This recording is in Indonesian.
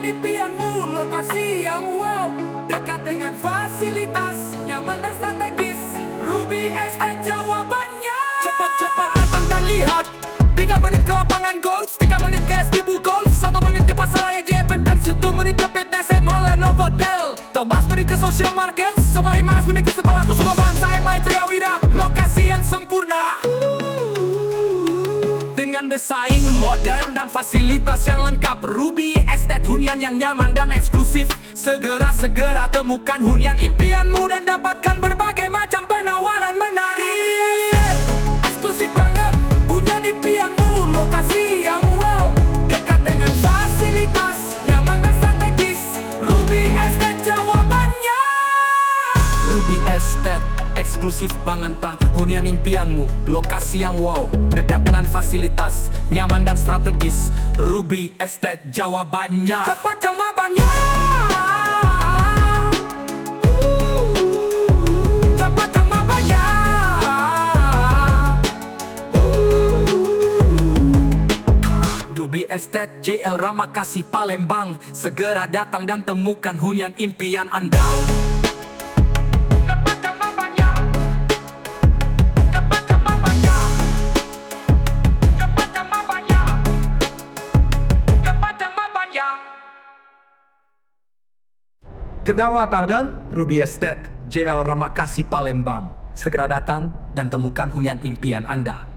Hunian impianmu, lokasi yang wow, dekat dengan fasilitas, nyaman dan strategis. Ruby Estate jawabannya. Cepat-cepat datang dan lihat. 3 menit ke lapangan golf, 3 menit ke SDB Golf, 1 menit ke pasar raya JPN, dan 1 menit ke fitness mall dan Novotel. 13 menit ke social market, 15 menit ke sekolah, ke semua bangsa MI Triawira. Lokasi yang sempurna dengan desain modern dan fasilitas yang lengkap. Ruby Estate, hunian yang nyaman dan eksklusif. Segera temukan hunian impianmu dan dapatkan berbagai macam penawaran menarik. Eksklusif banget, hunian impianmu, lokasi yang wow, dekat dengan fasilitas, nyaman dan strategis. Ruby Estate jawabannya. Ruby Estate, eksklusif banget pak, hunian impianmu, lokasi yang wow, dekat dengan fasilitas, nyaman dan strategis. Ruby Estate jawabannya. Cepat jawabannya. Cepat jawabannya. Ruby Estate JL Ramakasi Palembang. Segera datang dan temukan hunian impian Anda. Kedatangan Ruby Estate JL Ramakasi Palembang. Segera datang dan temukan hunian impian Anda.